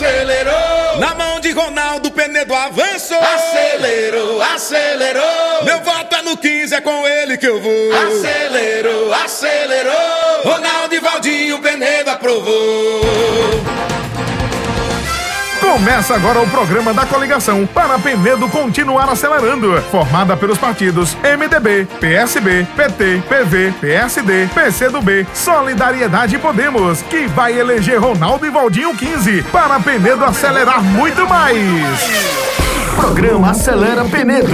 acelerou. Na mão de Ronaldo Penedo avançou. Acelerou, acelerou. Meu voto é no 15, é com ele que eu vou. Acelerou, acelerou. Ronaldo e Valdinho Penedo aprovou. Começa agora o programa da coligação para Penedo continuar acelerando, formada pelos partidos MDB, PSB, PT, PV, PSD, PCdoB, Solidariedade e Podemos, que vai eleger Ronaldo e Valdinho 15 para Penedo acelerar muito mais. Programa Acelera Penedo.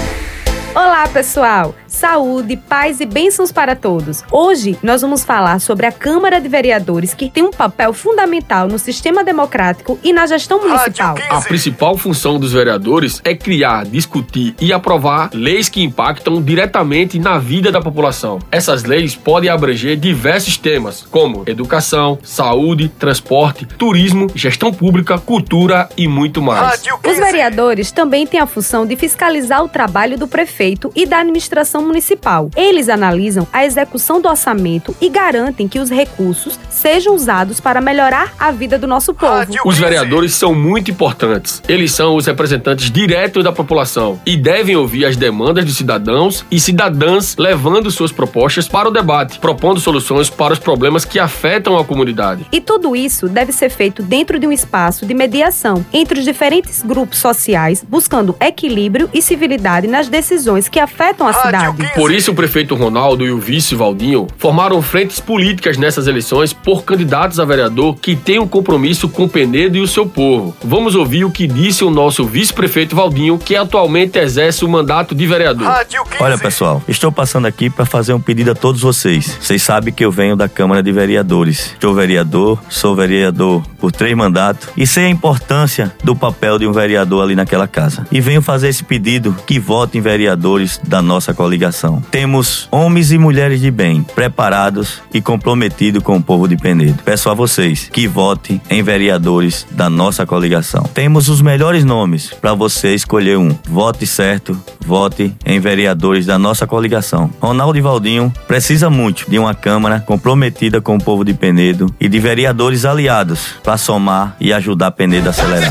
Olá, pessoal! Saúde, paz e bênçãos para todos. Hoje nós vamos falar sobre a Câmara de Vereadores, que tem um papel fundamental no sistema democrático e na gestão municipal. A principal função dos vereadores é criar, discutir e aprovar leis que impactam diretamente na vida da população. Essas leis podem abranger diversos temas, como educação, saúde, transporte, turismo, gestão pública, cultura e muito mais. Os vereadores também têm a função de fiscalizar o trabalho do prefeito e da administração municipal. Eles analisam a execução do orçamento e garantem que os recursos sejam usados para melhorar a vida do nosso povo. Os vereadores são muito importantes. Eles são os representantes diretos da população e devem ouvir as demandas dos cidadãos e cidadãs, levando suas propostas para o debate, propondo soluções para os problemas que afetam a comunidade. E tudo isso deve ser feito dentro de um espaço de mediação entre os diferentes grupos sociais, buscando equilíbrio e civilidade nas decisões que afetam a cidade. Por isso, o prefeito Ronaldo e o vice Valdinho formaram frentes políticas nessas eleições por candidatos a vereador que têm um compromisso com Penedo e o seu povo. Vamos ouvir o que disse o nosso vice-prefeito Valdinho, que atualmente exerce o mandato de vereador. Olha, pessoal, estou passando aqui para fazer um pedido a todos vocês. Vocês sabem que eu venho da Câmara de Vereadores. Sou vereador por 3 mandatos e sei a importância do papel de um vereador ali naquela casa. E venho fazer esse pedido que votem vereadores da nossa coligação. Temos homens e mulheres de bem, preparados e comprometidos com o povo de Penedo. Peço a vocês que votem em vereadores da nossa coligação. Temos os melhores nomes para você escolher um. Vote certo, vote em vereadores da nossa coligação. Ronaldo e Valdinho precisa muito de uma Câmara comprometida com o povo de Penedo e de vereadores aliados para somar e ajudar Penedo a acelerar.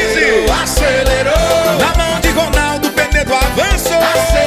Acelerou. Na mão de Ronaldo Penedo avançou.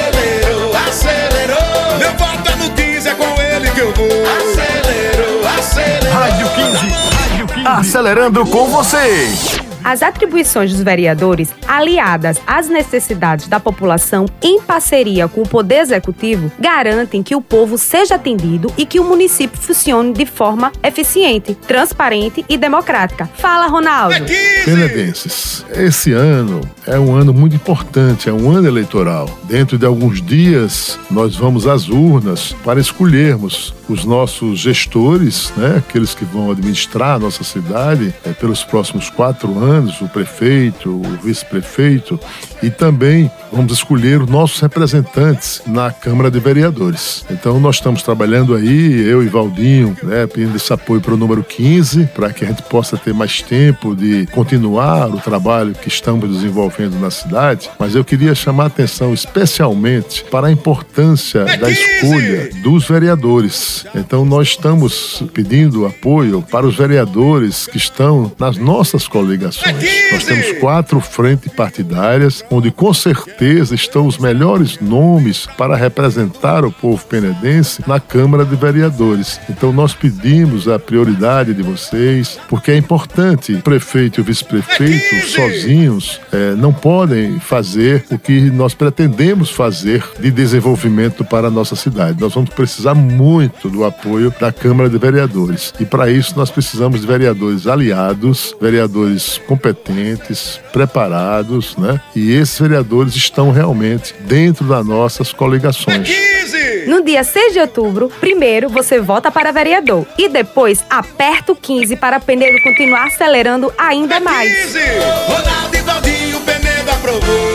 Meu voto é no 15, é com ele que eu vou. Acelerou, acelerou. Rádio 15. Acelerando com você. As atribuições dos vereadores, aliadas às necessidades da população em parceria com o Poder Executivo, garantem que o povo seja atendido e que o município funcione de forma eficiente, transparente e democrática. Fala, Ronaldo! Penedenses, esse ano é um ano muito importante, é um ano eleitoral. Dentro de alguns dias, nós vamos às urnas para escolhermos os nossos gestores, aqueles que vão administrar a nossa cidade pelos próximos 4 anos, o prefeito, o vice-prefeito, e também vamos escolher os nossos representantes na Câmara de Vereadores. Então nós estamos trabalhando aí, eu e Valdinho, pedindo esse apoio para o número 15, para que a gente possa ter mais tempo de continuar o trabalho que estamos desenvolvendo na cidade, mas eu queria chamar a atenção especialmente para a importância da escolha dos vereadores. Então nós estamos pedindo apoio para os vereadores que estão nas nossas coligações. Nós temos 4 frentes partidárias, onde com certeza estão os melhores nomes para representar o povo penedense na Câmara de Vereadores. Então nós pedimos a prioridade de vocês, porque é importante. O prefeito e o vice-prefeito sozinhos não podem fazer o que nós pretendemos fazer de desenvolvimento para a nossa cidade. Nós vamos precisar muito do apoio da Câmara de Vereadores. E para isso nós precisamos de vereadores aliados, vereadores competentes, preparados, E esses vereadores estão realmente dentro das nossas coligações. No dia 6 de outubro, primeiro você vota para vereador e depois aperta o 15 para Penedo continuar acelerando ainda mais. Ronaldo e Valdinho Penedo aprovou.